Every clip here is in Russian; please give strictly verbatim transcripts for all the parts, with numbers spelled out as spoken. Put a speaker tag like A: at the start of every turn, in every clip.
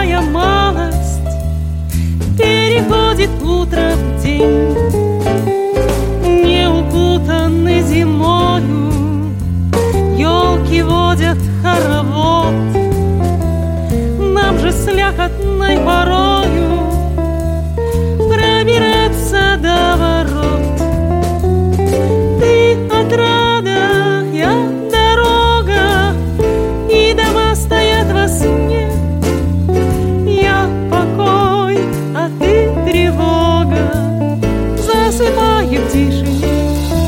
A: Золотая малость переходит утро в день, не укутаны зимою, елки водят хоровод. Нам же слякотной порою пробираться до ворот. Ты отрада, я дорога, и дома стоят во сне. Я покой, а ты тревога, засыпаю в тишине.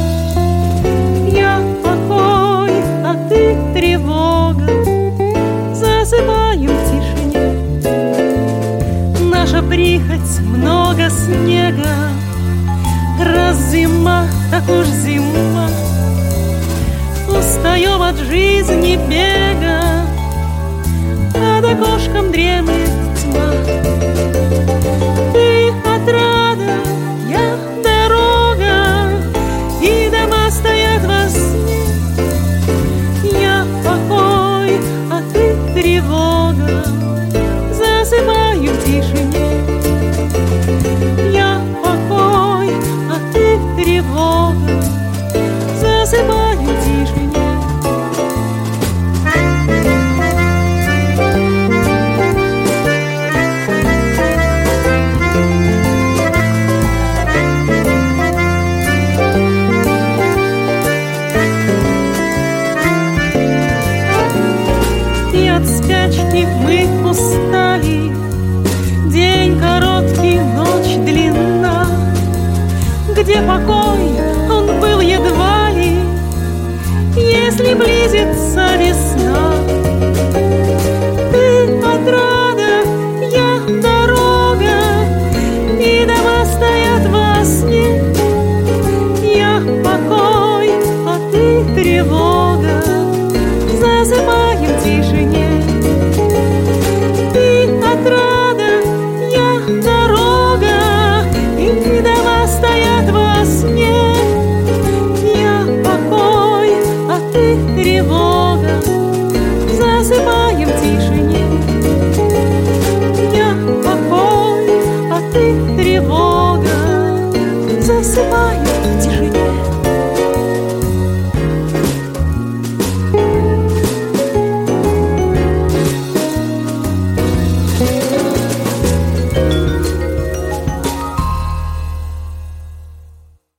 A: Я покой, а ты тревога, засыпаю в тишине. Наша прихоть много снега, раз зима, так уж зима. Устаем от жизни бега, над окошком дремлет тьма. Ты отрада, я дорога, и дома стоят во сне. Я покой, а ты тревога, засыпаю в тишине. Я покой, а ты тревога, засыпаю в тишине. И от спячки мы